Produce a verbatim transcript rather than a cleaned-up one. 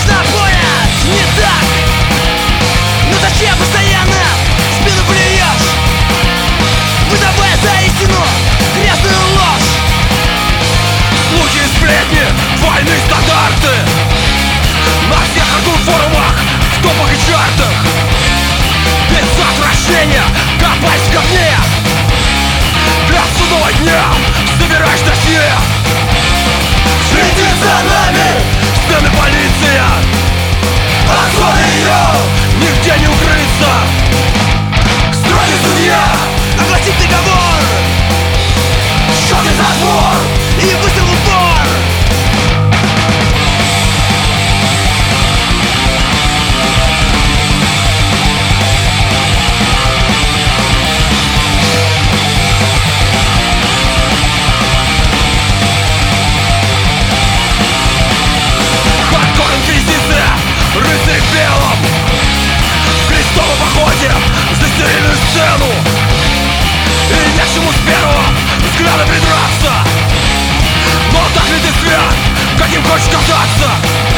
на пояс, не так. Но зачем постоянно в спину плюешь, выдавая за истину грязную ложь? Слухи и сплетни, двойные стандарты на всех форумах, в топах и чартах. Без отвращения копать в говне. Для судного дня собираешь досье. Следит за нами Стены полиция, от зоны ее, нигде не укрыться. строгий судья огласит приговор, щеткий затвор и выстрел в упор. Хардкор инквизиция, рыцарь в белом, в крестовом походе за стерильную сцену. И не к чему с первого взгляда придраться. Но так ли ты свят, каким хочешь казаться?